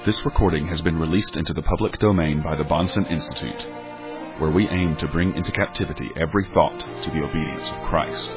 This recording has been released into the public domain by the Bahnsen Institute, where we aim to bring into captivity every thought to the obedience of Christ.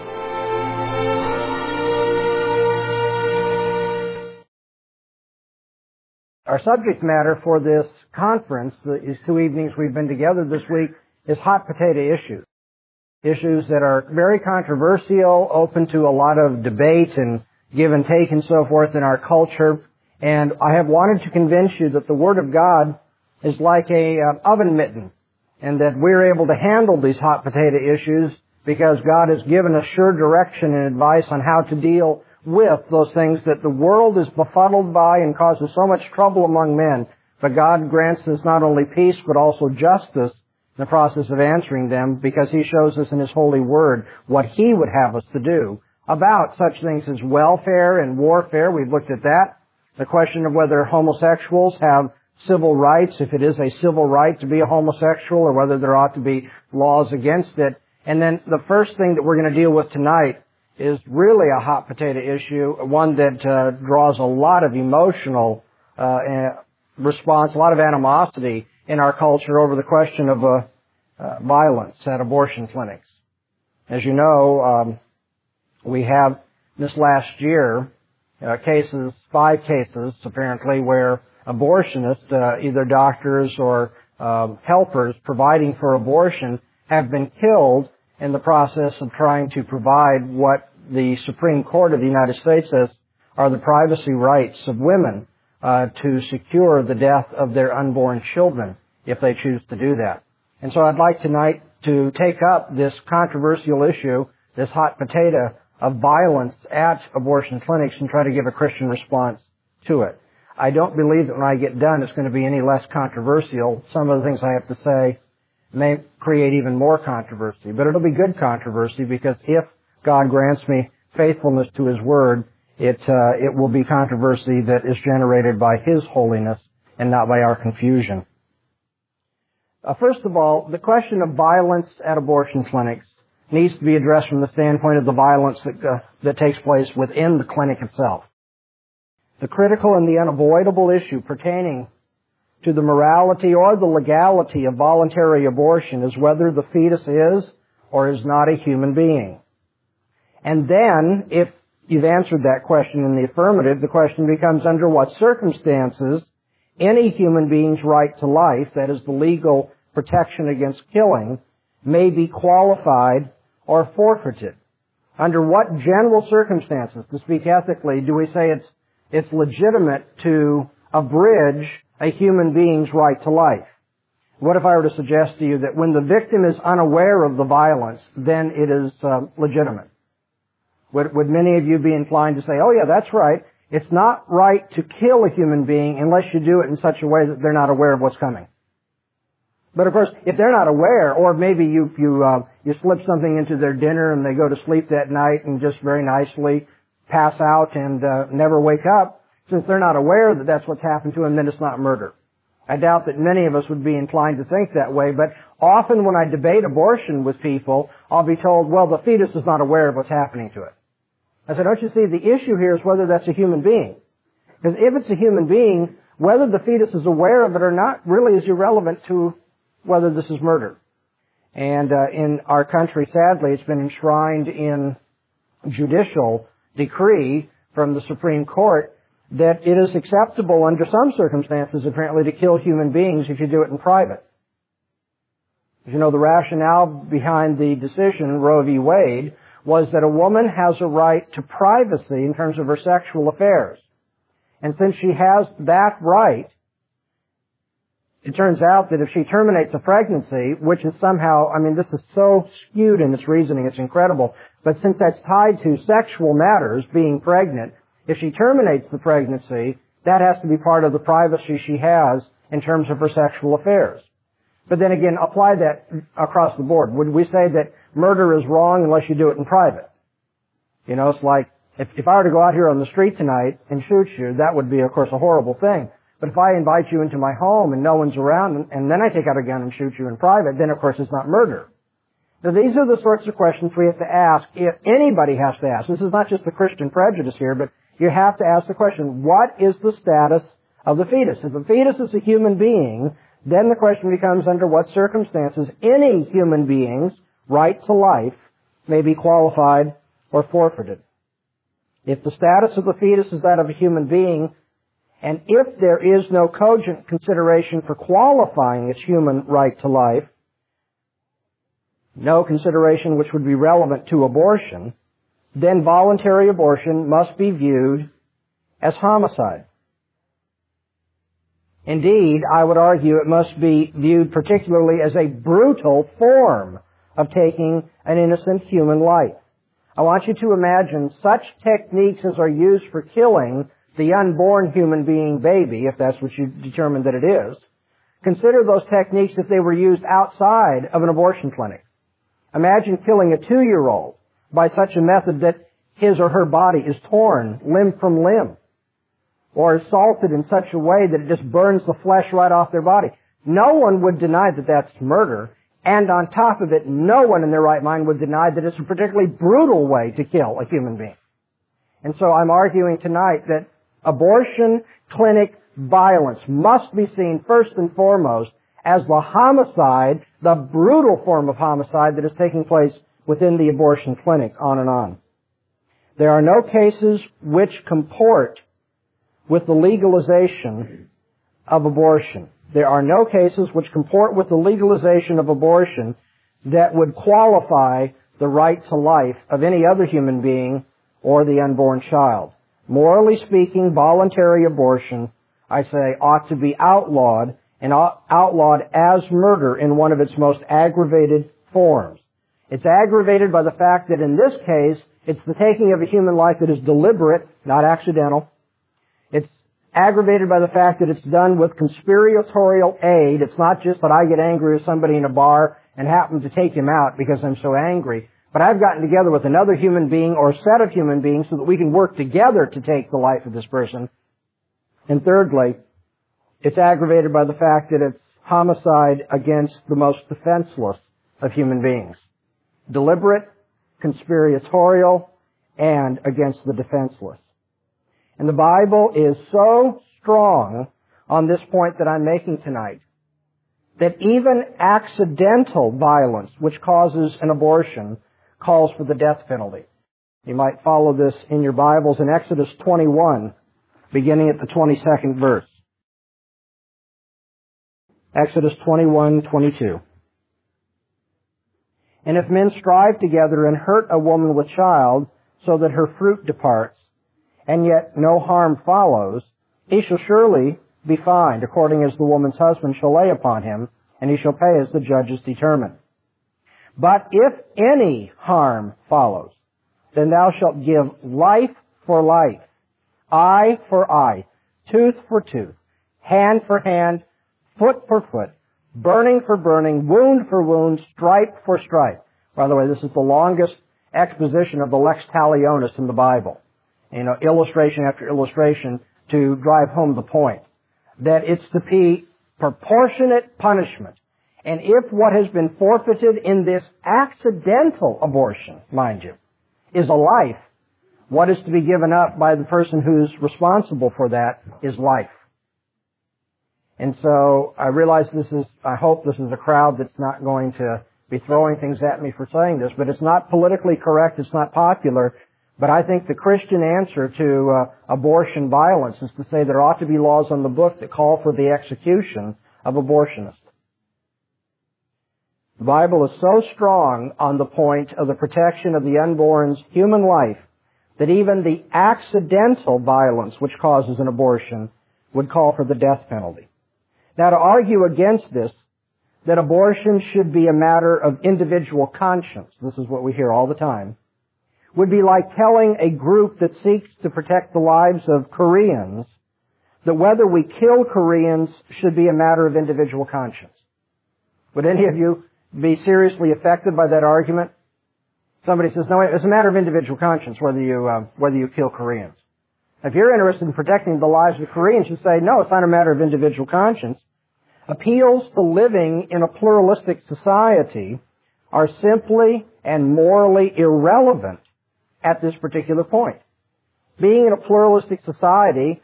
Our subject matter for this conference, these 2 evenings we've been together this week, is hot potato issues. Issues that are very controversial, open to a lot of debate and give and take and so forth in our culture. And I have wanted to convince you that the Word of God is like a oven mitten, and that we're able to handle these hot potato issues because God has given us sure direction and advice on how to deal with those things that the world is befuddled by and causes so much trouble among men. But God grants us not only peace but also justice in the process of answering them, because He shows us in His holy Word what He would have us to do about such things as welfare and warfare. We've looked at that. The question of whether homosexuals have civil rights, if it is a civil right to be a homosexual, or whether there ought to be laws against it. And then the first thing that we're going to deal with tonight is really a hot potato issue, one that draws a lot of emotional response, a lot of animosity in our culture over the question of violence at abortion clinics. As you know, we have this last year 5 cases apparently, where abortionists, either doctors or helpers providing for abortion, have been killed in the process of trying to provide what the Supreme Court of the United States says are the privacy rights of women to secure the death of their unborn children if they choose to do that. And so I'd like tonight to take up this controversial issue, this hot potato of violence at abortion clinics, and try to give a Christian response to it. I don't believe that when I get done it's going to be any less controversial. Some of the things I have to say may create even more controversy, but it'll be good controversy, because if God grants me faithfulness to His Word, it will be controversy that is generated by His holiness and not by our confusion. First of all, the question of violence at abortion clinics needs to be addressed from the standpoint of the violence that takes place within the clinic itself. The critical and the unavoidable issue pertaining to the morality or the legality of voluntary abortion is whether the fetus is or is not a human being. And then, if you've answered that question in the affirmative, the question becomes under what circumstances any human being's right to life, that is the legal protection against killing, may be qualified or forfeited. Under what general circumstances, to speak ethically, do we say it's legitimate to abridge a human being's right to life? What if I were to suggest to you that when the victim is unaware of the violence, then it is legitimate? Would many of you be inclined to say, oh yeah, that's right. It's not right to kill a human being unless you do it in such a way that they're not aware of what's coming. But of course, if they're not aware, or maybe you slip something into their dinner and they go to sleep that night and just very nicely pass out and never wake up, since they're not aware that that's what's happened to them, then it's not murder. I doubt that many of us would be inclined to think that way, but often when I debate abortion with people, I'll be told, well, the fetus is not aware of what's happening to it. I said, don't you see, the issue here is whether that's a human being. Because if it's a human being, whether the fetus is aware of it or not really is irrelevant to whether this is murder. And in our country, sadly, it's been enshrined in judicial decree from the Supreme Court that it is acceptable under some circumstances, apparently, to kill human beings if you do it in private. As you know, the rationale behind the decision, Roe v. Wade, was that a woman has a right to privacy in terms of her sexual affairs. And since she has that right, it turns out that if she terminates a pregnancy, which is somehow, this is so skewed in its reasoning, it's incredible, but since that's tied to sexual matters, being pregnant, if she terminates the pregnancy, that has to be part of the privacy she has in terms of her sexual affairs. But then again, apply that across the board. Would we say that murder is wrong unless you do it in private? It's like, if I were to go out here on the street tonight and shoot you, that would be, of course, a horrible thing. But if I invite you into my home and no one's around, and then I take out a gun and shoot you in private, then of course it's not murder. Now these are the sorts of questions we have to ask, if anybody has to ask. This is not just the Christian prejudice here, but you have to ask the question, what is the status of the fetus. If the fetus is a human being, then the question becomes under what circumstances any human being's right to life may be qualified or forfeited. If the status of the fetus is that of a human being, and if there is no cogent consideration for qualifying its human right to life, no consideration which would be relevant to abortion, then voluntary abortion must be viewed as homicide. Indeed, I would argue it must be viewed particularly as a brutal form of taking an innocent human life. I want you to imagine such techniques as are used for killing the unborn human being baby, if that's what you determine that it is. Consider those techniques if they were used outside of an abortion clinic. Imagine killing a 2-year-old by such a method that his or her body is torn limb from limb, or assaulted in such a way that it just burns the flesh right off their body. No one would deny that that's murder, and on top of it, no one in their right mind would deny that it's a particularly brutal way to kill a human being. And so I'm arguing tonight that abortion clinic violence must be seen first and foremost as the homicide, the brutal form of homicide that is taking place within the abortion clinic, on and on. There are no cases which comport with the legalization of abortion. There are no cases which comport with the legalization of abortion that would qualify the right to life of any other human being or the unborn child. Morally speaking, voluntary abortion, I say, ought to be outlawed, and outlawed as murder in one of its most aggravated forms. It's aggravated by the fact that in this case, it's the taking of a human life that is deliberate, not accidental. It's aggravated by the fact that it's done with conspiratorial aid. It's not just that I get angry with somebody in a bar and happen to take him out because I'm so angry, but I've gotten together with another human being or a set of human beings so that we can work together to take the life of this person. And thirdly, it's aggravated by the fact that it's homicide against the most defenseless of human beings. Deliberate, conspiratorial, and against the defenseless. And the Bible is so strong on this point that I'm making tonight that even accidental violence, which causes an abortion, calls for the death penalty. You might follow this in your Bibles in Exodus 21, beginning at the 22nd verse. Exodus 21:22. And if men strive together and hurt a woman with child, so that her fruit departs, and yet no harm follows, he shall surely be fined, according as the woman's husband shall lay upon him, and he shall pay as the judges determine. But if any harm follows, then thou shalt give life for life, eye for eye, tooth for tooth, hand for hand, foot for foot, burning for burning, wound for wound, stripe for stripe. By the way, this is the longest exposition of the lex talionis in the Bible. Illustration after illustration to drive home the point. That it's to be proportionate punishment. And if what has been forfeited in this accidental abortion, mind you, is a life, what is to be given up by the person who's responsible for that is life. And so I realize I hope this is a crowd that's not going to be throwing things at me for saying this, but it's not politically correct, it's not popular, but I think the Christian answer to abortion violence is to say there ought to be laws on the book that call for the execution of abortionists. The Bible is so strong on the point of the protection of the unborn's human life that even the accidental violence which causes an abortion would call for the death penalty. Now, to argue against this, that abortion should be a matter of individual conscience, this is what we hear all the time, would be like telling a group that seeks to protect the lives of Koreans that whether we kill Koreans should be a matter of individual conscience. Would any of you be seriously affected by that argument? Somebody says, no, it's a matter of individual conscience whether you kill Koreans. If you're interested in protecting the lives of Koreans, you say, no, it's not a matter of individual conscience. Appeals to living in a pluralistic society are simply and morally irrelevant at this particular point. Being in a pluralistic society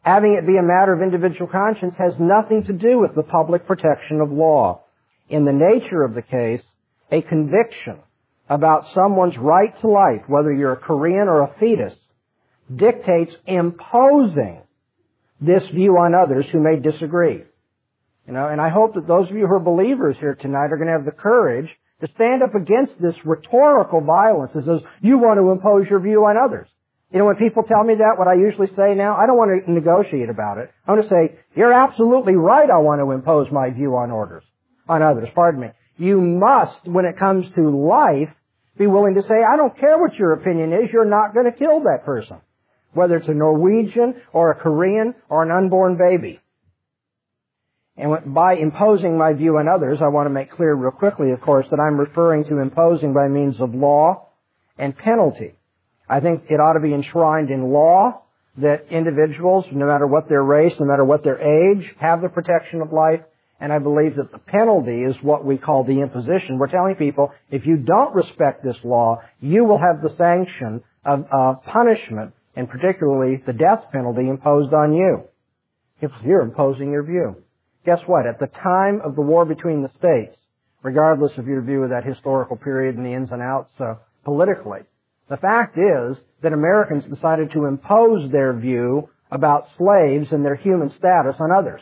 Having it be a matter of individual conscience has nothing to do with the public protection of law. In the nature of the case, a conviction about someone's right to life, whether you're a Korean or a fetus, dictates imposing this view on others who may disagree. And I hope that those of you who are believers here tonight are going to have the courage to stand up against this rhetorical violence that says, you want to impose your view on others. When people tell me that, what I usually say now, I don't want to negotiate about it. I want to say, you're absolutely right, I want to impose my view on others. You must, when it comes to life, be willing to say, I don't care what your opinion is, you're not going to kill that person. Whether it's a Norwegian or a Korean or an unborn baby. And by imposing my view on others, I want to make clear real quickly, of course, that I'm referring to imposing by means of law and penalty. I think it ought to be enshrined in law that individuals, no matter what their race, no matter what their age, have the protection of life. And I believe that the penalty is what we call the imposition. We're telling people, if you don't respect this law, you will have the sanction of punishment, and particularly the death penalty imposed on you. If you're imposing your view. Guess what? At the time of the war between the states, regardless of your view of that historical period and the ins and outs politically, the fact is that Americans decided to impose their view about slaves and their human status on others.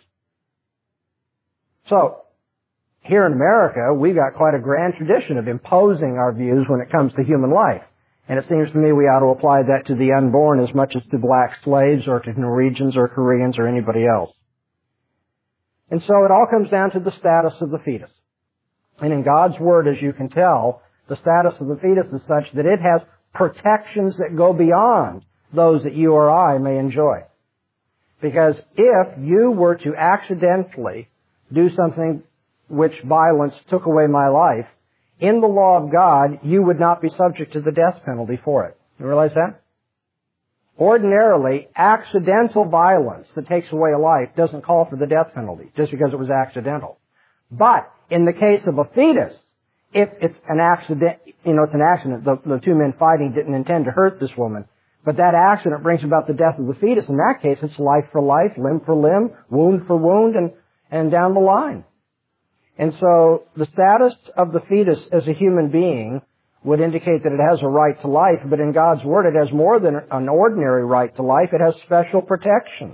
So, here in America, we got quite a grand tradition of imposing our views when it comes to human life. And it seems to me we ought to apply that to the unborn as much as to black slaves or to Norwegians or Koreans or anybody else. And so it all comes down to the status of the fetus. And in God's Word, as you can tell, the status of the fetus is such that it has protections that go beyond those that you or I may enjoy. Because if you were to accidentally do something which violence took away my life, in the law of God, you would not be subject to the death penalty for it. You realize that? Ordinarily, accidental violence that takes away a life doesn't call for the death penalty, just because it was accidental. But, in the case of a fetus, if it's an accident, it's an accident, the two men fighting didn't intend to hurt this woman, but that accident brings about the death of the fetus. In that case, it's life for life, limb for limb, wound for wound, and down the line. And so, the status of the fetus as a human being would indicate that it has a right to life, but in God's Word it has more than an ordinary right to life. It has special protections.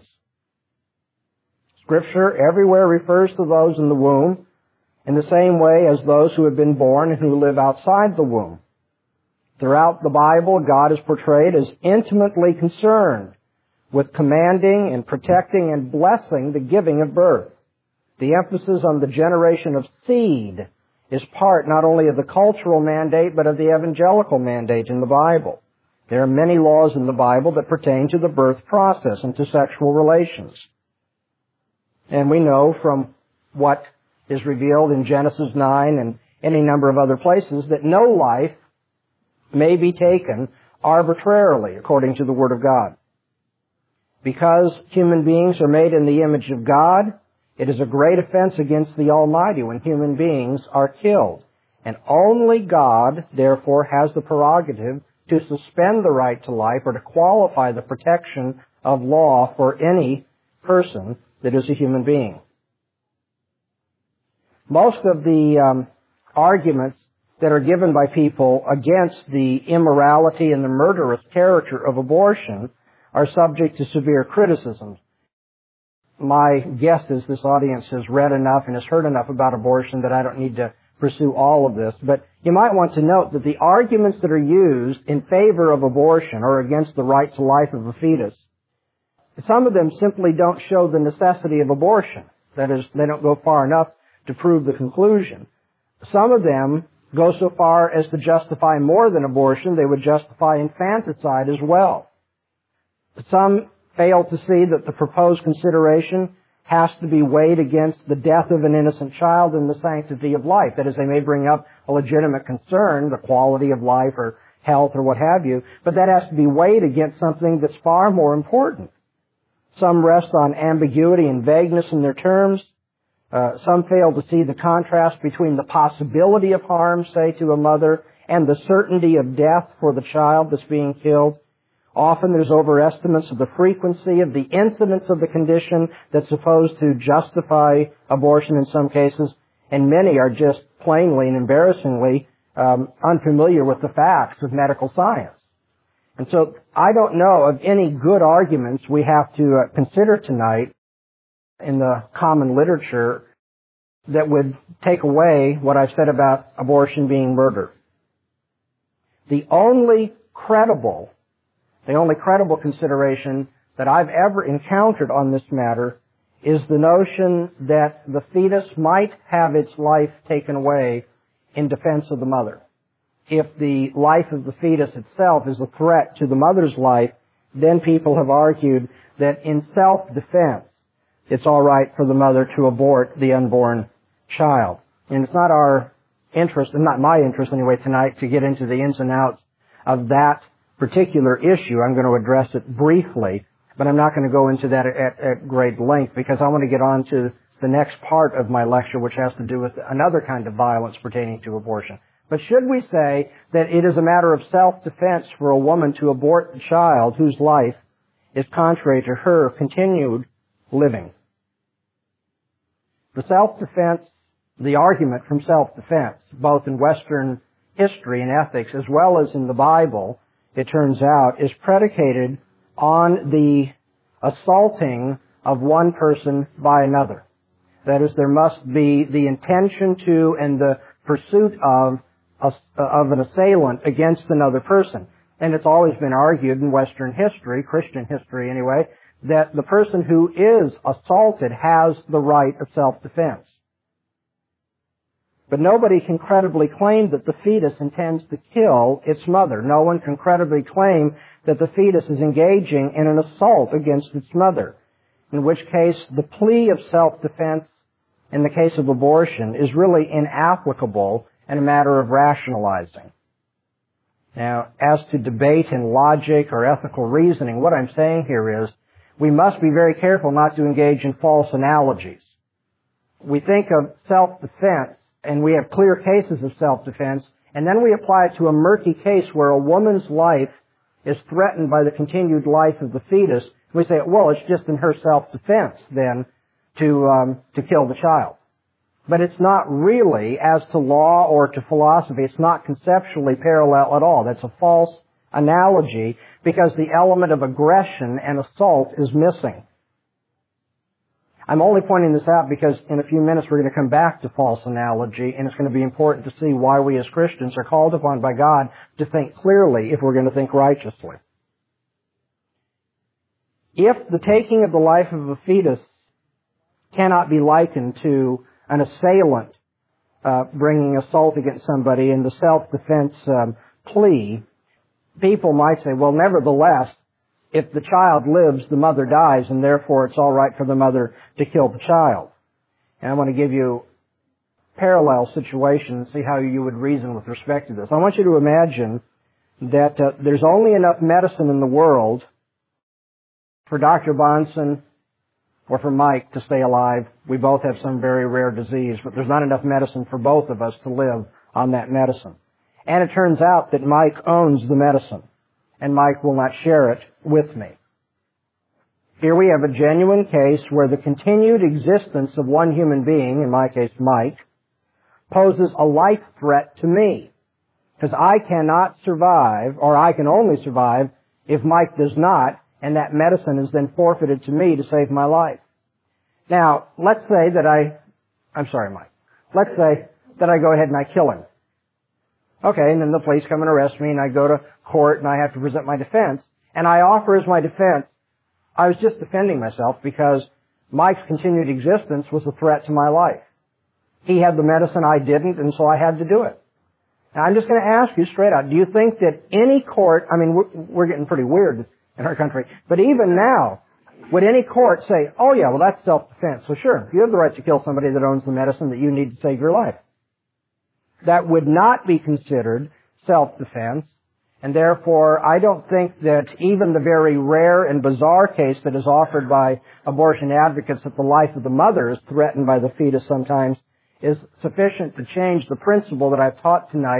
Scripture everywhere refers to those in the womb in the same way as those who have been born and who live outside the womb. Throughout the Bible, God is portrayed as intimately concerned with commanding and protecting and blessing the giving of birth. The emphasis on the generation of seed is part not only of the cultural mandate, but of the evangelical mandate in the Bible. There are many laws in the Bible that pertain to the birth process and to sexual relations. And we know from what is revealed in Genesis 9 and any number of other places that no life may be taken arbitrarily according to the Word of God. Because human beings are made in the image of God, it is a great offense against the Almighty when human beings are killed. And only God, therefore, has the prerogative to suspend the right to life or to qualify the protection of law for any person that is a human being. Most of the arguments that are given by people against the immorality and the murderous character of abortion are subject to severe criticism. My guess is this audience has read enough and has heard enough about abortion that I don't need to pursue all of this. But you might want to note that the arguments that are used in favor of abortion or against the right to life of a fetus, some of them simply don't show the necessity of abortion. That is, they don't go far enough to prove the conclusion. Some of them go so far as to justify more than abortion. They would justify infanticide as well. Some fail to see that the proposed consideration has to be weighed against the death of an innocent child and the sanctity of life. That is, they may bring up a legitimate concern, the quality of life or health or what have you, but that has to be weighed against something that's far more important. Some rest on ambiguity and vagueness in their terms. Some fail to see the contrast between the possibility of harm, say, to a mother, and the certainty of death for the child that's being killed. Often there's overestimates of the frequency of the incidence of the condition that's supposed to justify abortion in some cases, and many are just plainly and embarrassingly unfamiliar with the facts of medical science. And so I don't know of any good arguments we have to consider tonight in the common literature that would take away what I've said about abortion being murder. The only credible consideration that I've ever encountered on this matter is the notion that the fetus might have its life taken away in defense of the mother. If the life of the fetus itself is a threat to the mother's life, then people have argued that in self-defense, it's all right for the mother to abort the unborn child. And it's not our interest, and not my interest anyway tonight, to get into the ins and outs of that particular issue. I'm going to address it briefly, but I'm not going to go into that at great length because I want to get on to the next part of my lecture, which has to do with another kind of violence pertaining to abortion. But should we say that it is a matter of self-defense for a woman to abort the child whose life is contrary to her continued living? The argument from self-defense, both in Western history and ethics as well as in the Bible, it turns out, is predicated on the assaulting of one person by another. That is, there must be the intention to and the pursuit of an assailant against another person. And it's always been argued in Western history, Christian history anyway, that the person who is assaulted has the right of self-defense. But nobody can credibly claim that the fetus intends to kill its mother. No one can credibly claim that the fetus is engaging in an assault against its mother, in which case the plea of self-defense in the case of abortion is really inapplicable and a matter of rationalizing. Now, as to debate and logic or ethical reasoning, what I'm saying here is we must be very careful not to engage in false analogies. We think of self-defense, and we have clear cases of self-defense, and then we apply it to a murky case where a woman's life is threatened by the continued life of the fetus. We say, well, it's just in her self-defense, then, to kill the child. But it's not really, as to law or to philosophy, it's not conceptually parallel at all. That's a false analogy because the element of aggression and assault is missing. I'm only pointing this out because in a few minutes we're going to come back to false analogy, and it's going to be important to see why we as Christians are called upon by God to think clearly if we're going to think righteously. If the taking of the life of a fetus cannot be likened to an assailant bringing assault against somebody in the self-defense plea, people might say, well, nevertheless, if the child lives, the mother dies, and therefore it's all right for the mother to kill the child. And I want to give you a parallel situation and see how you would reason with respect to this. I want you to imagine that there's only enough medicine in the world for Dr. Bonson or for Mike to stay alive. We both have some very rare disease, but there's not enough medicine for both of us to live on that medicine. And it turns out that Mike owns the medicine, and Mike will not share it with me. Here we have a genuine case where the continued existence of one human being, in my case Mike, poses a life threat to me. Because I cannot survive, or I can only survive, if Mike does not, and that medicine is then forfeited to me to save my life. Now, let's say that let's say that I go ahead and I kill him. Okay, and then the police come and arrest me, and I go to court, and I have to present my defense. And I offer as my defense, I was just defending myself because Mike's continued existence was a threat to my life. He had the medicine, I didn't, and so I had to do it. Now, I'm just going to ask you straight out, do you think that any court, I mean, we're getting pretty weird in our country, but even now, would any court say, oh yeah, well that's self-defense. So sure, you have the right to kill somebody that owns the medicine that you need to save your life. That would not be considered self-defense, and therefore I don't think that even the very rare and bizarre case that is offered by abortion advocates that the life of the mother is threatened by the fetus sometimes is sufficient to change the principle that I've taught tonight,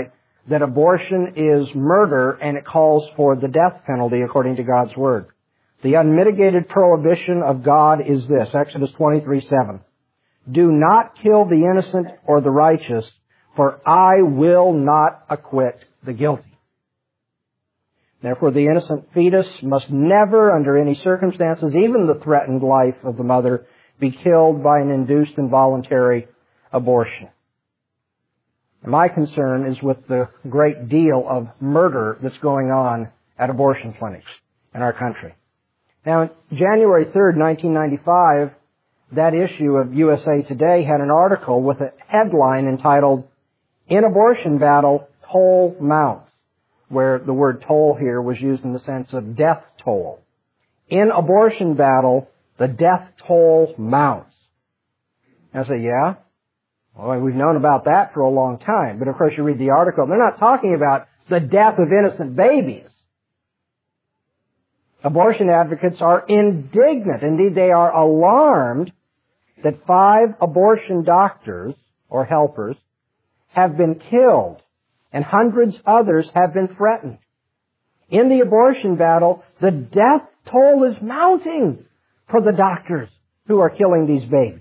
that abortion is murder and it calls for the death penalty according to God's Word. The unmitigated prohibition of God is this, Exodus 23:7. Do not kill the innocent or the righteous, for I will not acquit the guilty. Therefore, the innocent fetus must never, under any circumstances, even the threatened life of the mother, be killed by an induced involuntary abortion. And my concern is with the great deal of murder that's going on at abortion clinics in our country. Now, on January 3rd, 1995, that issue of USA Today had an article with a headline entitled, "In Abortion Battle, Toll Mounts," where the word toll here was used in the sense of death toll. In abortion battle, the death toll mounts. And I say, yeah? Well, we've known about that for a long time. But of course, you read the article, they're not talking about the death of innocent babies. Abortion advocates are indignant. Indeed, they are alarmed that 5 abortion doctors or helpers have been killed and hundreds others have been threatened. In the abortion battle, the death toll is mounting for the doctors who are killing these babies.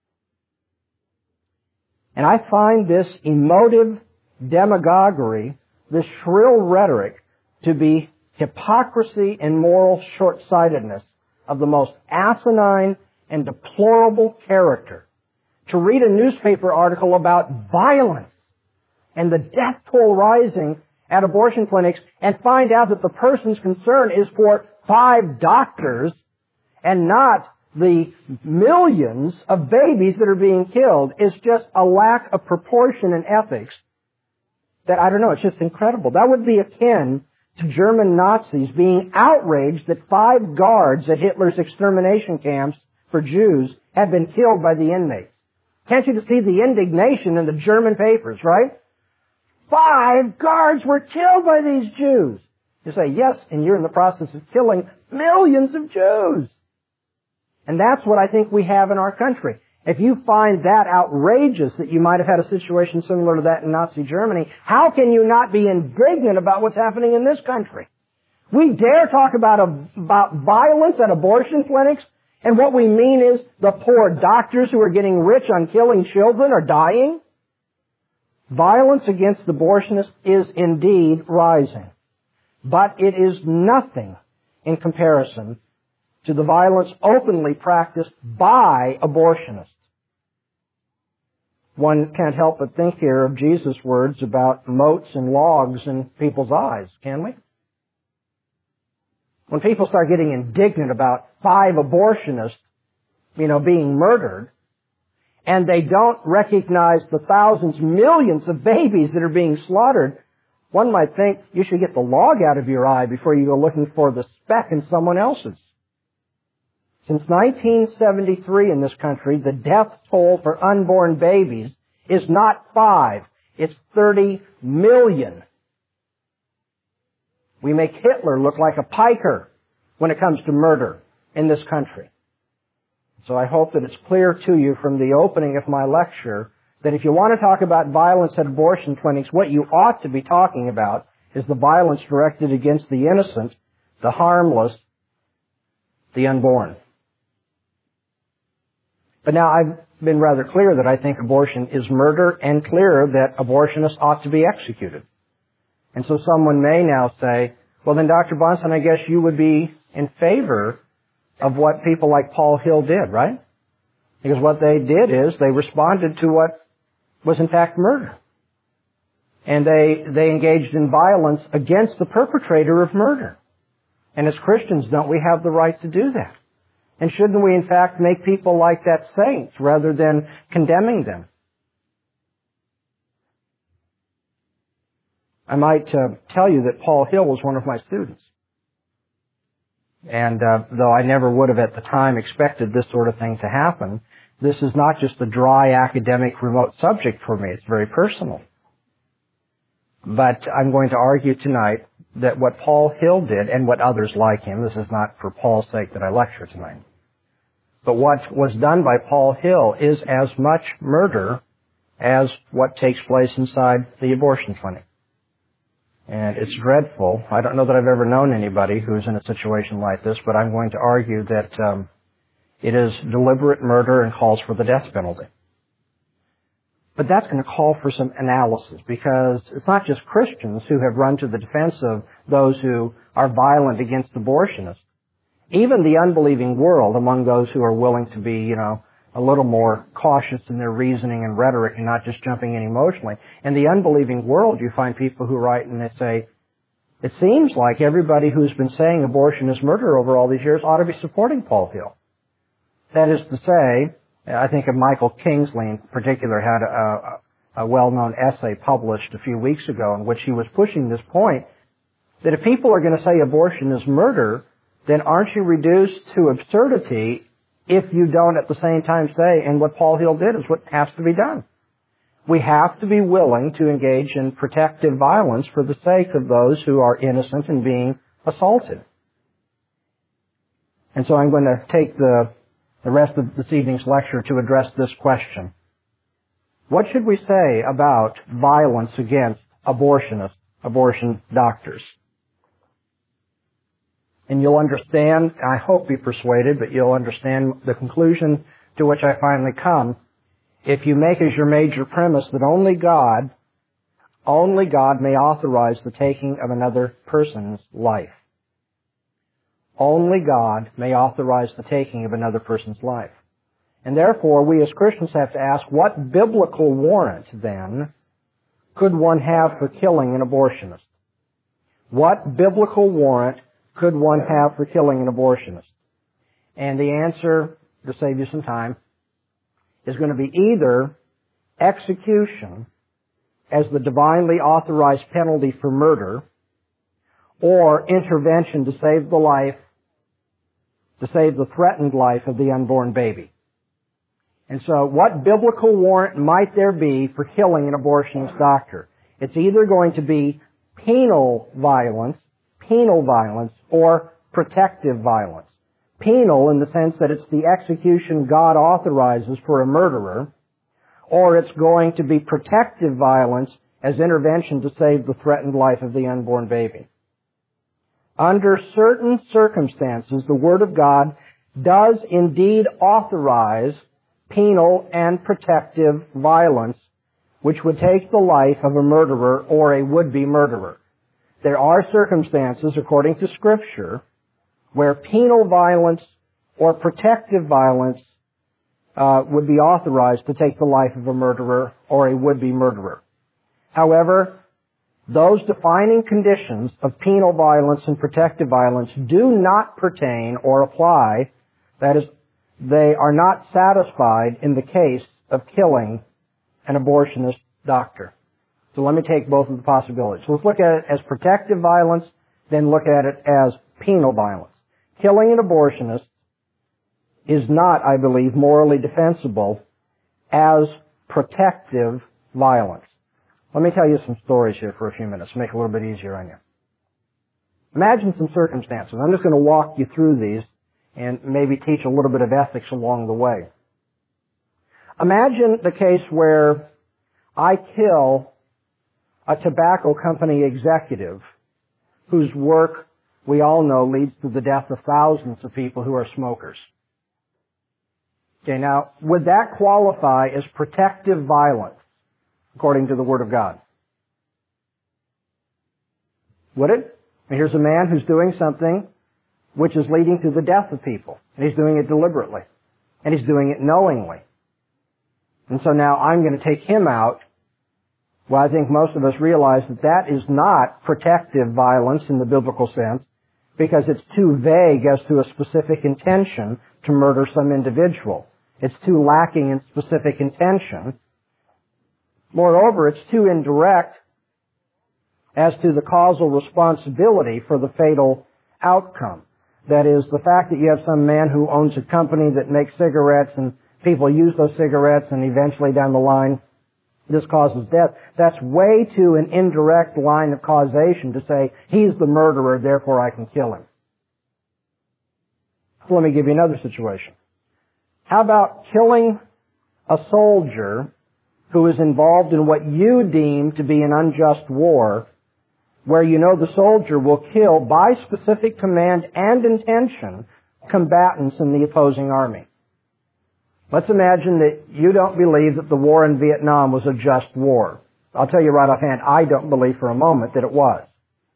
And I find this emotive demagoguery, this shrill rhetoric, to be hypocrisy and moral short-sightedness of the most asinine and deplorable character. To read a newspaper article about violence and the death toll rising at abortion clinics and find out that the person's concern is for 5 doctors and not the millions of babies that are being killed is just a lack of proportion and ethics that, I don't know, it's just incredible. That would be akin to German Nazis being outraged that 5 guards at Hitler's extermination camps for Jews had been killed by the inmates. Can't you see the indignation in the German papers, right? 5 guards were killed by these Jews. You say, yes, and you're in the process of killing millions of Jews. And that's what I think we have in our country. If you find that outrageous that you might have had a situation similar to that in Nazi Germany, how can you not be indignant about what's happening in this country? We dare talk about violence at abortion clinics, and what we mean is the poor doctors who are getting rich on killing children are dying? Violence against abortionists is indeed rising, but it is nothing in comparison to the violence openly practiced by abortionists. One can't help but think here of Jesus' words about motes and logs in people's eyes, can we? When people start getting indignant about 5 abortionists, being murdered, and they don't recognize the thousands, millions of babies that are being slaughtered, one might think you should get the log out of your eye before you go looking for the speck in someone else's. Since 1973 in this country, the death toll for unborn babies is not 5, it's 30 million. We make Hitler look like a piker when it comes to murder in this country. So I hope that it's clear to you from the opening of my lecture that if you want to talk about violence at abortion clinics, what you ought to be talking about is the violence directed against the innocent, the harmless, the unborn. But now I've been rather clear that I think abortion is murder and clear that abortionists ought to be executed. And so someone may now say, well then Dr. Bahnsen, I guess you would be in favor of what people like Paul Hill did, right? Because what they did is they responded to what was in fact murder. And they engaged in violence against the perpetrator of murder. And as Christians, don't we have the right to do that? And shouldn't we in fact make people like that saints rather than condemning them? I might tell you that Paul Hill was one of my students. And though I never would have at the time expected this sort of thing to happen, this is not just a dry academic remote subject for me. It's very personal. But I'm going to argue tonight that what Paul Hill did and what others like him, this is not for Paul's sake that I lecture tonight, but what was done by Paul Hill is as much murder as what takes place inside the abortion clinic. And it's dreadful. I don't know that I've ever known anybody who's in a situation like this, but I'm going to argue that it is deliberate murder and calls for the death penalty. But that's going to call for some analysis, because it's not just Christians who have run to the defense of those who are violent against abortionists. Even the unbelieving world, among those who are willing to be, a little more cautious in their reasoning and rhetoric and not just jumping in emotionally. In the unbelieving world, you find people who write and they say, it seems like everybody who's been saying abortion is murder over all these years ought to be supporting Paul Hill. That is to say, I think of Michael Kingsley in particular had a well-known essay published a few weeks ago in which he was pushing this point that if people are going to say abortion is murder, then aren't you reduced to absurdity if you don't at the same time say, and what Paul Hill did is what has to be done. We have to be willing to engage in protective violence for the sake of those who are innocent and being assaulted. And so I'm going to take the rest of this evening's lecture to address this question. What should we say about violence against abortionists, abortion doctors? And you'll understand, I hope be persuaded, but you'll understand the conclusion to which I finally come if you make as your major premise that only God may authorize the taking of another person's life. Only God may authorize the taking of another person's life. And therefore, we as Christians have to ask, what biblical warrant, then, could one have for killing an abortionist? What biblical warrant could one have for killing an abortionist? And the answer, to save you some time, is going to be either execution as the divinely authorized penalty for murder, or intervention to save the threatened life of the unborn baby. And so what biblical warrant might there be for killing an abortionist doctor? It's either going to be penal violence, or protective violence. Penal in the sense that it's the execution God authorizes for a murderer, or it's going to be protective violence as intervention to save the threatened life of the unborn baby. Under certain circumstances, the Word of God does indeed authorize penal and protective violence, which would take the life of a murderer or a would-be murderer. There are circumstances, according to Scripture, where penal violence or protective violence would be authorized to take the life of a murderer or a would-be murderer. However, those defining conditions of penal violence and protective violence do not pertain or apply, that is, they are not satisfied in the case of killing an abortionist doctor. So let me take both of the possibilities. Let's look at it as protective violence, then look at it as penal violence. Killing an abortionist is not, I believe, morally defensible as protective violence. Let me tell you some stories here for a few minutes to make it a little bit easier on you. Imagine some circumstances. I'm just going to walk you through these and maybe teach a little bit of ethics along the way. Imagine the case where I kill a tobacco company executive whose work we all know leads to the death of thousands of people who are smokers. Okay, now, would that qualify as protective violence according to the Word of God? Would it? And here's a man who's doing something which is leading to the death of people. And he's doing it deliberately. And he's doing it knowingly. And so now I'm going to take him out. Well, I think most of us realize that that is not protective violence in the biblical sense, because it's too vague as to a specific intention to murder some individual. It's too lacking in specific intention. Moreover, it's too indirect as to the causal responsibility for the fatal outcome. That is, the fact that you have some man who owns a company that makes cigarettes and people use those cigarettes and eventually down the line this causes death. That's way too an indirect line of causation to say, he's the murderer, therefore I can kill him. So let me give you another situation. How about killing a soldier who is involved in what you deem to be an unjust war, where you know the soldier will kill by specific command and intention combatants in the opposing army. Let's imagine that you don't believe that the war in Vietnam was a just war. I'll tell you right offhand, I don't believe for a moment that it was.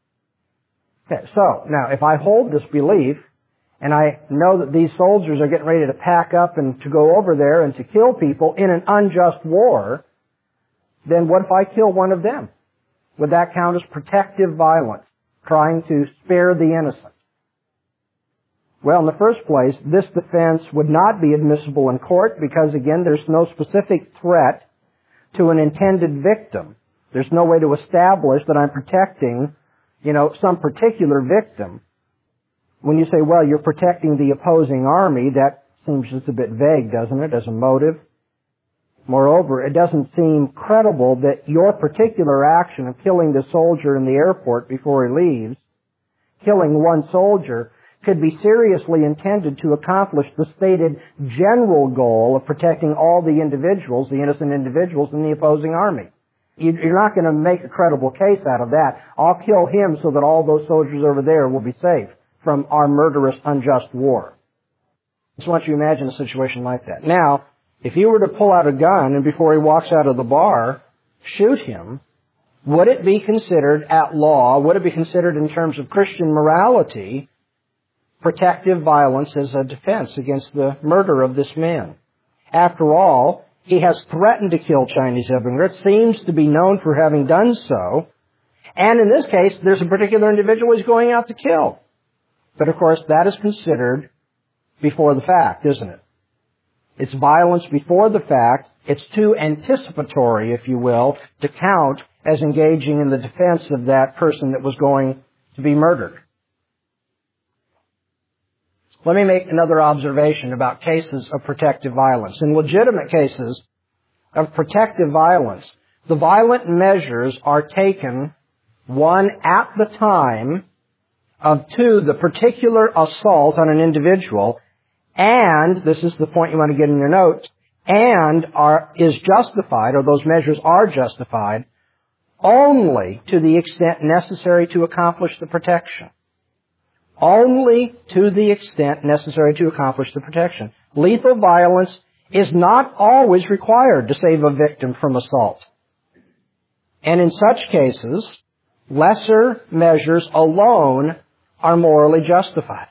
Okay, so now if I hold this belief, and I know that these soldiers are getting ready to pack up and to go over there and to kill people in an unjust war, then what if I kill one of them? Would that count as protective violence, trying to spare the innocent? Well, in the first place, this defense would not be admissible in court because, again, there's no specific threat to an intended victim. There's no way to establish that I'm protecting, some particular victim. When you say, well, you're protecting the opposing army, that seems just a bit vague, doesn't it, as a motive? Moreover, it doesn't seem credible that your particular action of killing the soldier in the airport before he leaves, killing one soldier, could be seriously intended to accomplish the stated general goal of protecting all the individuals, the innocent individuals in the opposing army. You're not going to make a credible case out of that. I'll kill him so that all those soldiers over there will be safe from our murderous, unjust war. I just want you to imagine a situation like that. Now, if you were to pull out a gun and before he walks out of the bar, shoot him, would it be considered at law, would it be considered in terms of Christian morality, protective violence as a defense against the murder of this man? After all, he has threatened to kill Chinese immigrants, seems to be known for having done so, and in this case, there's a particular individual he's going out to kill. But of course, that is considered before the fact, isn't it? It's violence before the fact. It's too anticipatory, if you will, to count as engaging in the defense of that person that was going to be murdered. Let me make another observation about cases of protective violence. In legitimate cases of protective violence, the violent measures are taken, one, at the time of, two, the particular assault on an individual, and, this is the point you want to get in your notes, and is justified, or those measures are justified, only to the extent necessary to accomplish the protection. Only to the extent necessary to accomplish the protection. Lethal violence is not always required to save a victim from assault. And in such cases, lesser measures alone are morally justified.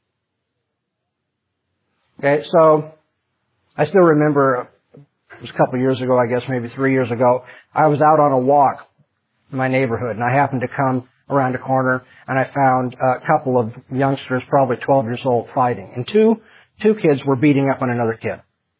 Okay, so I still remember, it was a couple of years ago, I guess maybe 3 years ago, I was out on a walk in my neighborhood, and I happened to come around a corner, and I found a couple of youngsters, probably 12 years old, fighting. And two kids were beating up on another kid.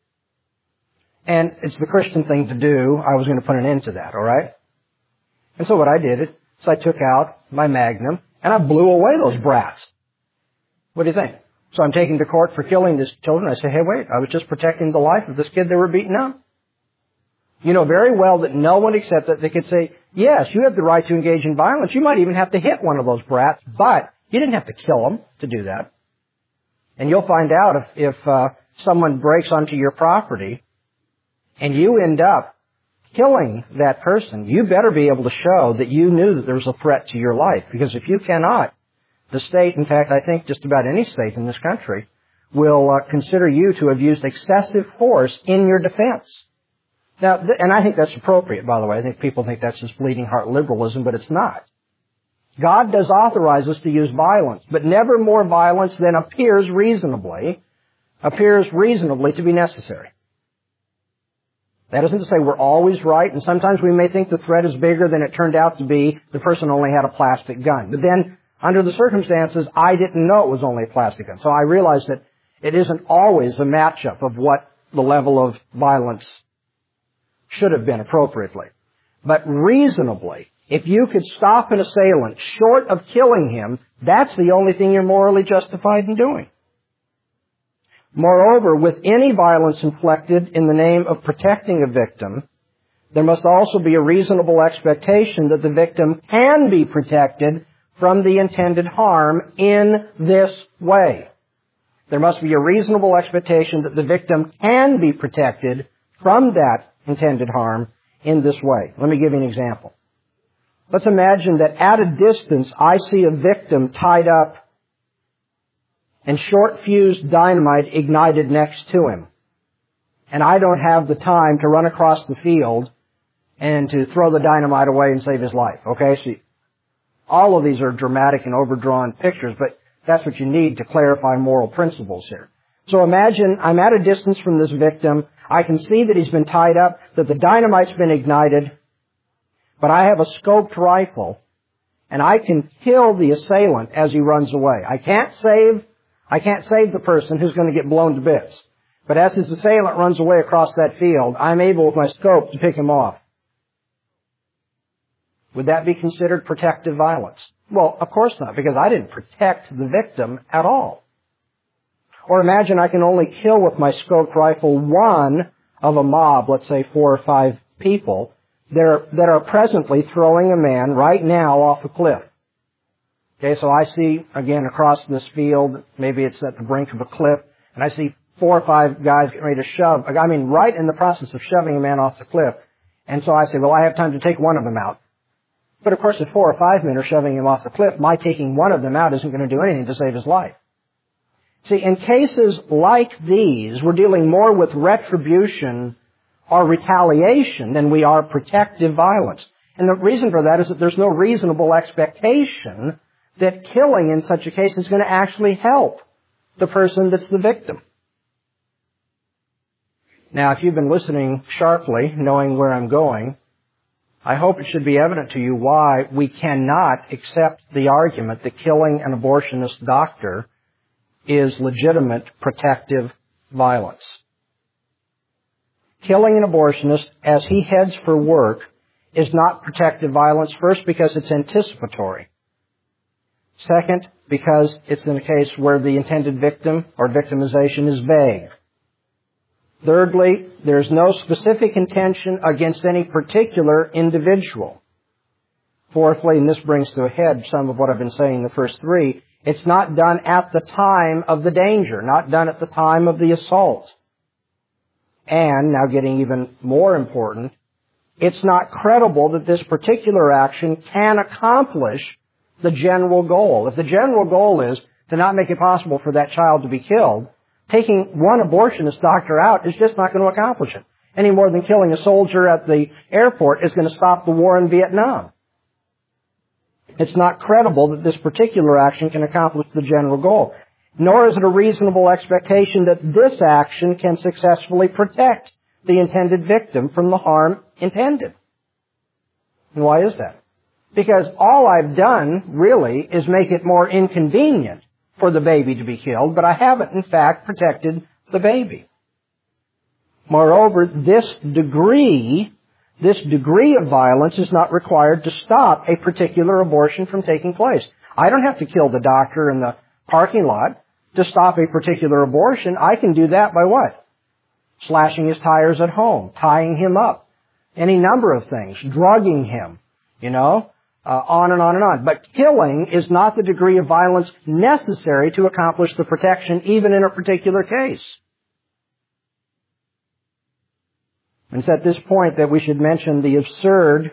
And it's the Christian thing to do. I was going to put an end to that, all right? And so what I did is I took out my Magnum, and I blew away those brats. What do you think? So I'm taken to court for killing these children. I say, hey, wait, I was just protecting the life of this kid they were beating up. You know very well that no one except that they could say, yes, you have the right to engage in violence. You might even have to hit one of those brats, but you didn't have to kill them to do that. And you'll find out if someone breaks onto your property and you end up killing that person, you better be able to show that you knew that there was a threat to your life. Because if you cannot, the state, in fact, I think just about any state in this country, will consider you to have used excessive force in your defense. Now, and I think that's appropriate, by the way. I think people think that's just bleeding heart liberalism, but it's not. God does authorize us to use violence, but never more violence than appears reasonably to be necessary. That isn't to say we're always right, and sometimes we may think the threat is bigger than it turned out to be. The person only had a plastic gun. But then, under the circumstances, I didn't know it was only a plastic gun. So I realized that it isn't always a matchup of what the level of violence should have been appropriately. But reasonably, if you could stop an assailant short of killing him, that's the only thing you're morally justified in doing. Moreover, with any violence inflicted in the name of protecting a victim, there must also be a reasonable expectation that the victim can be protected from the intended harm in this way. There must be a reasonable expectation that the victim can be protected from that intended harm in this way. Let me give you an example. Let's imagine that at a distance I see a victim tied up and short-fused dynamite ignited next to him. And I don't have the time to run across the field and to throw the dynamite away and save his life. Okay? So all of these are dramatic and overdrawn pictures, but that's what you need to clarify moral principles here. So imagine I'm at a distance from this victim. I can see that he's been tied up, that the dynamite's been ignited, but I have a scoped rifle, and I can kill the assailant as he runs away. I can't save the person who's going to get blown to bits. But as his assailant runs away across that field, I'm able with my scope to pick him off. Would that be considered protective violence? Well, of course not, because I didn't protect the victim at all. Or imagine I can only kill with my scoped rifle one of a mob, let's say 4 or 5 people, that are presently throwing a man right now off a cliff. Okay, so I see, again, across this field, maybe it's at the brink of a cliff, and I see 4 or 5 guys getting ready to shove, right in the process of shoving a man off the cliff. And so I say, well, I have time to take one of them out. But of course, if 4 or 5 men are shoving him off the cliff, my taking one of them out isn't going to do anything to save his life. See, in cases like these, we're dealing more with retribution or retaliation than we are protective violence. And the reason for that is that there's no reasonable expectation that killing in such a case is going to actually help the person that's the victim. Now, if you've been listening sharply, knowing where I'm going, I hope it should be evident to you why we cannot accept the argument that killing an abortionist doctor is legitimate protective violence. Killing an abortionist as he heads for work is not protective violence, first because it's anticipatory. Second, because it's in a case where the intended victim or victimization is vague. Thirdly, there's no specific intention against any particular individual. Fourthly, and this brings to a head some of what I've been saying in the first 3, it's not done at the time of the danger, not done at the time of the assault. And, now getting even more important, it's not credible that this particular action can accomplish the general goal. If the general goal is to not make it possible for that child to be killed, taking one abortionist doctor out is just not going to accomplish it, any more than killing a soldier at the airport is going to stop the war in Vietnam. It's not credible that this particular action can accomplish the general goal. Nor is it a reasonable expectation that this action can successfully protect the intended victim from the harm intended. And why is that? Because all I've done, really, is make it more inconvenient for the baby to be killed, but I haven't, in fact, protected the baby. Moreover, this degree of violence is not required to stop a particular abortion from taking place. I don't have to kill the doctor in the parking lot to stop a particular abortion. I can do that by what? Slashing his tires at home, tying him up, any number of things, drugging him, on and on and on. But killing is not the degree of violence necessary to accomplish the protection, even in a particular case. And it's at this point that we should mention the absurd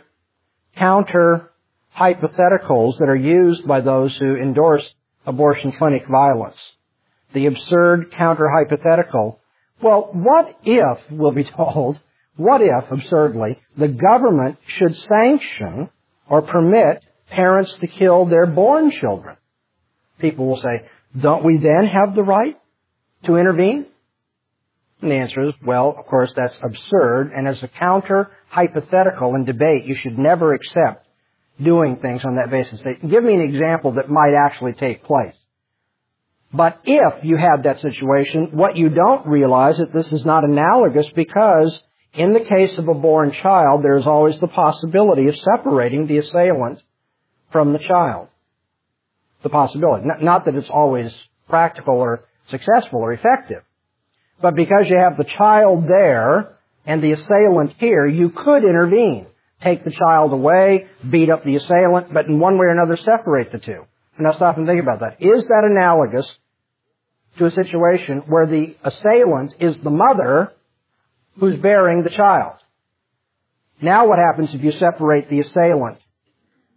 counter-hypotheticals that are used by those who endorse abortion clinic violence. The absurd counter-hypothetical. Well, what if, we'll be told, what if, absurdly, the government should sanction or permit parents to kill their born children? People will say, don't we then have the right to intervene? And the answer is, well, of course, that's absurd, and as a counter-hypothetical in debate, you should never accept doing things on that basis. Say, give me an example that might actually take place. But if you had that situation, what you don't realize is that this is not analogous because in the case of a born child, there is always the possibility of separating the assailant from the child. The possibility. Not that it's always practical or successful or effective. But because you have the child there and the assailant here, you could intervene. Take the child away, beat up the assailant, but in one way or another separate the two. And now stop and think about that. Is that analogous to a situation where the assailant is the mother who's bearing the child? Now what happens if you separate the assailant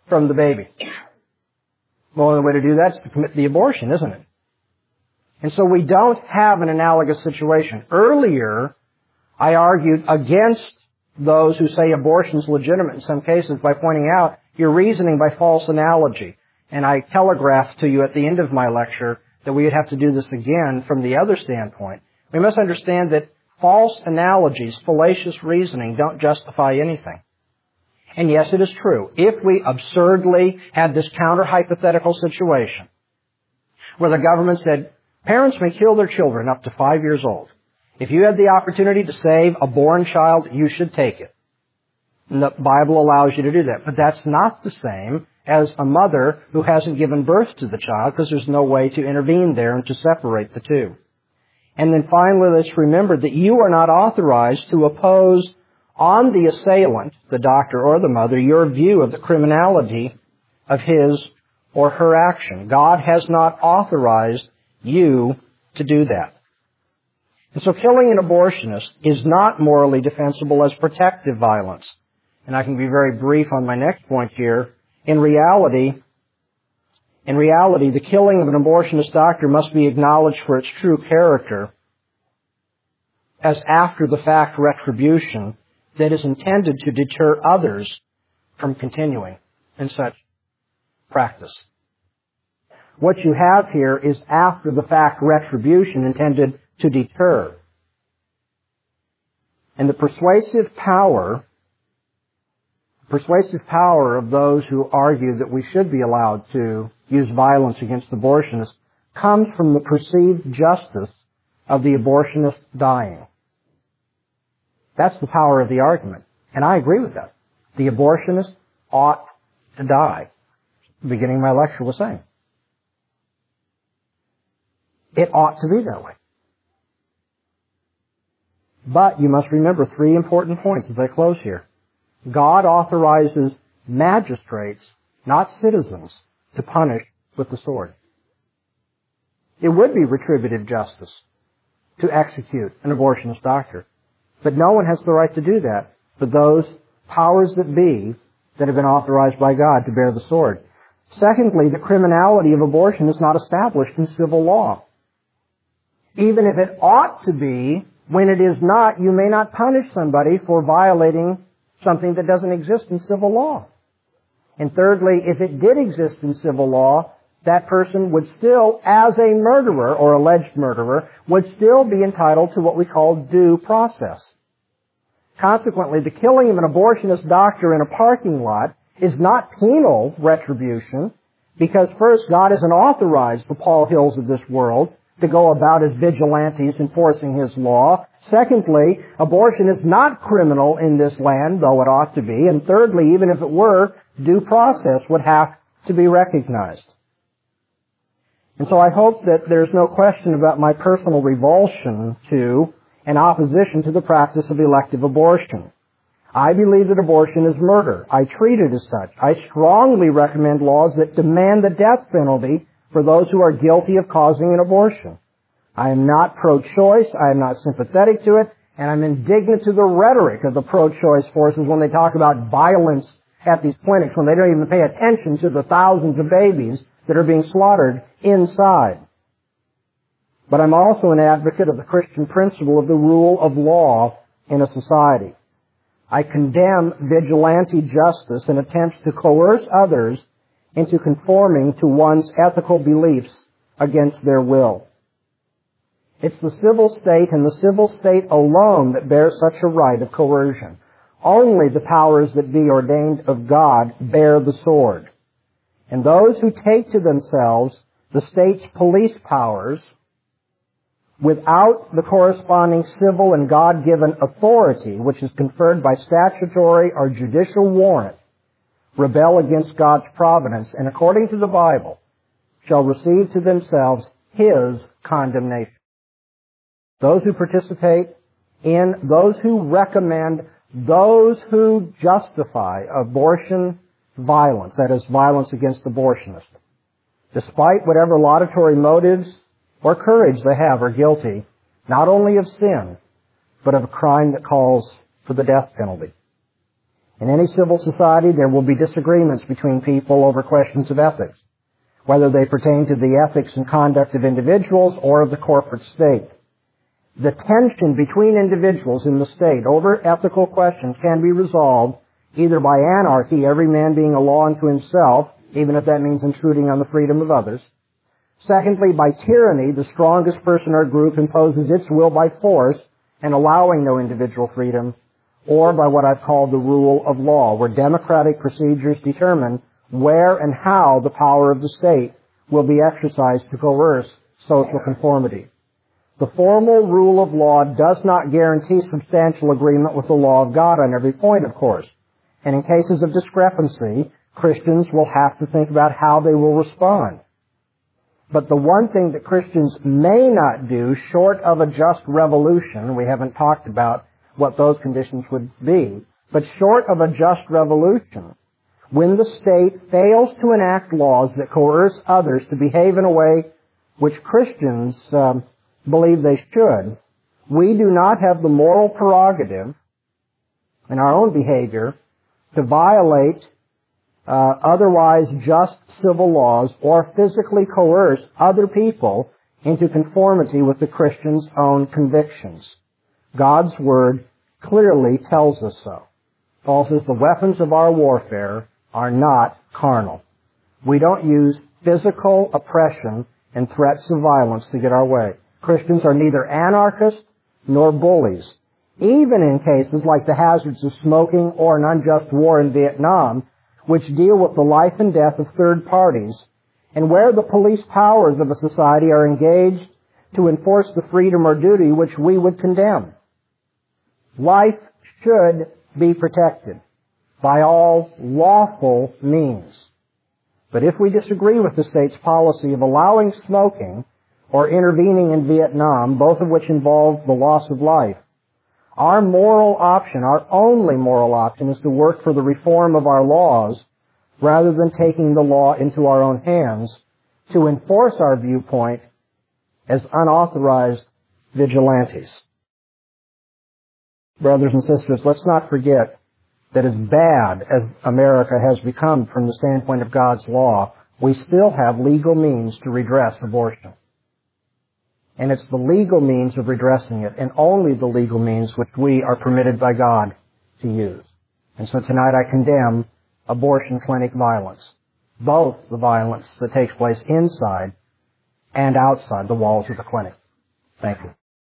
from the baby. Well, the only way to do that is to commit the abortion, isn't it? And so we don't have an analogous situation. Earlier, I argued against those who say abortion is legitimate in some cases by pointing out you're reasoning by false analogy. And I telegraphed to you at the end of my lecture that we would have to do this again from the other standpoint. We must understand that false analogies, fallacious reasoning, don't justify anything. And yes, it is true. If we absurdly had this counter-hypothetical situation where the government said, parents may kill their children up to 5 years old. If you had the opportunity to save a born child, you should take it. And the Bible allows you to do that. But that's not the same as a mother who hasn't given birth to the child because there's no way to intervene there and to separate the two. And then finally, let's remember that you are not authorized to oppose on the assailant, the doctor or the mother, your view of the criminality of his or her action. God has not authorized you to do that. And so killing an abortionist is not morally defensible as protective violence. And I can be very brief on my next point here. In reality, the killing of an abortionist doctor must be acknowledged for its true character as after-the-fact retribution that is intended to deter others from continuing in such practice. What you have here is after-the-fact retribution intended to deter. And the persuasive power of those who argue that we should be allowed to use violence against abortionists comes from the perceived justice of the abortionist dying. That's the power of the argument. And I agree with that. The abortionist ought to die. The beginning of my lecture was saying. It ought to be that way. But you must remember 3 important points as I close here. God authorizes magistrates, not citizens, to punish with the sword. It would be retributive justice to execute an abortionist doctor. But no one has the right to do that but those powers that be that have been authorized by God to bear the sword. Secondly, the criminality of abortion is not established in civil law. Even if it ought to be, when it is not, you may not punish somebody for violating something that doesn't exist in civil law. And thirdly, if it did exist in civil law, that person would still, as a murderer or alleged murderer, would still be entitled to what we call due process. Consequently, the killing of an abortionist doctor in a parking lot is not penal retribution, because first, God hasn't authorized the Paul Hills of this world to go about as vigilantes enforcing His law. Secondly, abortion is not criminal in this land, though it ought to be. And thirdly, even if it were, due process would have to be recognized. And so I hope that there's no question about my personal revulsion to and opposition to the practice of elective abortion. I believe that abortion is murder. I treat it as such. I strongly recommend laws that demand the death penalty for those who are guilty of causing an abortion. I am not pro-choice. I am not sympathetic to it. And I'm indignant to the rhetoric of the pro-choice forces when they talk about violence at these clinics, when they don't even pay attention to the thousands of babies that are being slaughtered inside. But I'm also an advocate of the Christian principle of the rule of law in a society. I condemn vigilante justice and attempts to coerce others into conforming to one's ethical beliefs against their will. It's the civil state and the civil state alone that bears such a right of coercion. Only the powers that be ordained of God bear the sword. And those who take to themselves the state's police powers without the corresponding civil and God-given authority, which is conferred by statutory or judicial warrant, rebel against God's providence, and according to the Bible, shall receive to themselves His condemnation. Those who participate in, those who recommend, those who justify abortion violence, that is, violence against abortionists, despite whatever laudatory motives or courage they have, are guilty not only of sin, but of a crime that calls for the death penalty. In any civil society, there will be disagreements between people over questions of ethics, whether they pertain to the ethics and conduct of individuals or of the corporate state. The tension between individuals in the state over ethical questions can be resolved either by anarchy, every man being a law unto himself, even if that means intruding on the freedom of others. Secondly, by tyranny, the strongest person or group imposes its will by force and allowing no individual freedom, or by what I've called the rule of law, where democratic procedures determine where and how the power of the state will be exercised to coerce social conformity. The formal rule of law does not guarantee substantial agreement with the law of God on every point, of course. And in cases of discrepancy, Christians will have to think about how they will respond. But the one thing that Christians may not do, short of a just revolution, we haven't talked about what those conditions would be, but short of a just revolution, when the state fails to enact laws that coerce others to behave in a way which Christians believe they should, we do not have the moral prerogative in our own behavior to violate otherwise just civil laws or physically coerce other people into conformity with the Christian's own convictions. God's Word clearly tells us so. Paul says the weapons of our warfare are not carnal. We don't use physical oppression and threats of violence to get our way. Christians are neither anarchists nor bullies. Even in cases like the hazards of smoking or an unjust war in Vietnam, which deal with the life and death of third parties, and where the police powers of a society are engaged to enforce the freedom or duty which we would condemn. Life should be protected by all lawful means. But if we disagree with the state's policy of allowing smoking or intervening in Vietnam, both of which involve the loss of life, our moral option, our only moral option, is to work for the reform of our laws rather than taking the law into our own hands to enforce our viewpoint as unauthorized vigilantes. Brothers and sisters, let's not forget that as bad as America has become from the standpoint of God's law, we still have legal means to redress abortion. And it's the legal means of redressing it, and only the legal means which we are permitted by God to use. And so tonight I condemn abortion clinic violence, both the violence that takes place inside and outside the walls of the clinic. Thank you.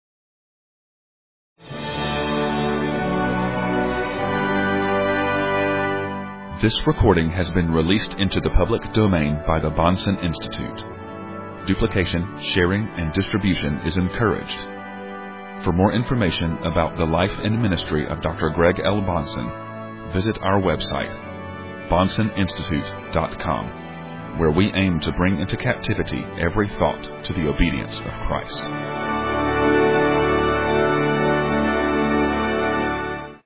This recording has been released into the public domain by the Bahnsen Institute. Duplication, sharing, and distribution is encouraged. For more information about the life and ministry of Dr. Greg L. Bahnsen, visit our website, BahnsenInstitute.com, where we aim to bring into captivity every thought to the obedience of Christ.